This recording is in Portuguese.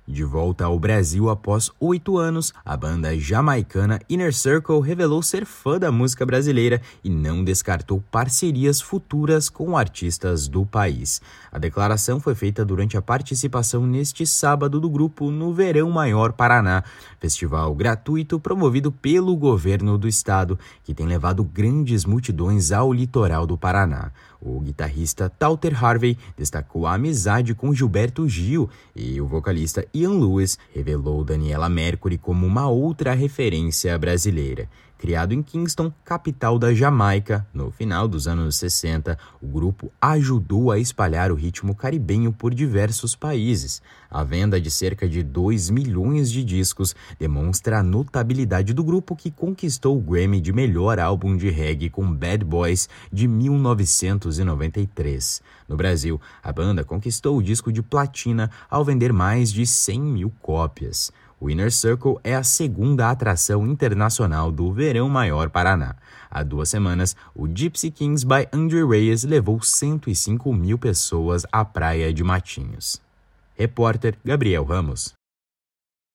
De volta ao Brasil após 8 anos, a banda jamaicana Inner Circle revelou ser fã da música brasileira e não descartou parcerias futuras com artistas do país. A declaração foi feita durante a participação neste sábado do grupo no Verão Maior Paraná, festival gratuito promovido pelo governo do estado, que tem levado grandes multidões ao litoral do Paraná. O guitarrista Talter Harvey destacou a amizade com Gilberto Gil e o vocalista Ian Lewis revelou Daniela Mercury como uma outra referência brasileira. Criado em Kingston, capital da Jamaica, no final dos anos 60, o grupo ajudou a espalhar o ritmo caribenho por diversos países. A venda de cerca de 2 milhões de discos demonstra a notabilidade do grupo, que conquistou o Grammy de melhor álbum de reggae com Bad Boys de 1993. No Brasil, a banda conquistou o disco de platina ao vender mais de 100 mil cópias. O Inner Circle é a segunda atração internacional do Verão Maior Paraná. Há 2 semanas, o Gypsy Kings by Andre Reyes levou 105 mil pessoas à praia de Matinhos. Repórter Gabriel Ramos.